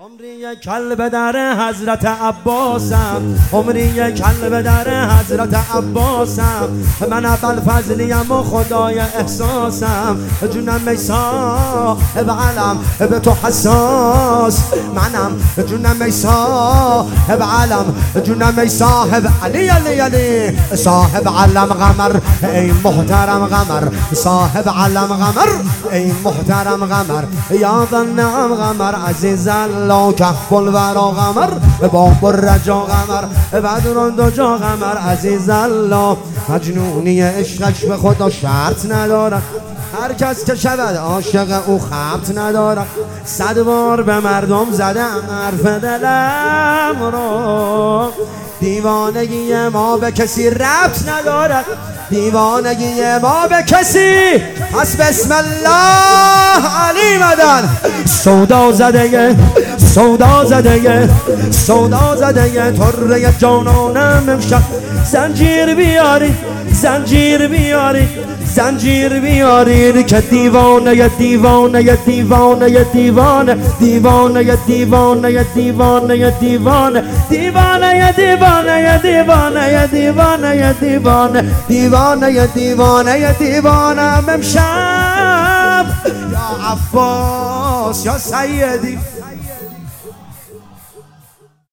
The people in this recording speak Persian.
عمری کلب در حضرت عباسم، عمری کلب در حضرت عباسم. من ابوالفضلیم و خدای احساسم، جونم ای صاحب علم به تو حساس. منم جونم ای صاحب علم، جونم ای صاحب علی علی علی صاحب علم قمر ای محترم قمر، صاحب علم قمر ای محترم قمر. یا ظنم قمر عزیز الله کهف الورا قمر، باب الرجا قمر بدر دجا قمر عزیز الله. مجنونی عشقش به خدا شرط ندارد، هر کس که شود عاشق او خبط ندارد. 100 بار به مردم زدم حرف دلم رو، دیوانگی ما به کسی ربط ندارد، دیوانگی ما به کسی. پس بسم الله علی مدن. سودا زده سودا زده سودا زده طره جانانم امشب زنجیر بیاری زنجیر بیاری زنجیر بیارین که دیوانه دیوانه دیوانه دیوانه دیوانه دیوانه دیوانه دیوانه دیوانه دیوانه دیوانه دیوانه دیوانه دیوانه دیوانه دیوانه امشب. یا عباس یا سیدی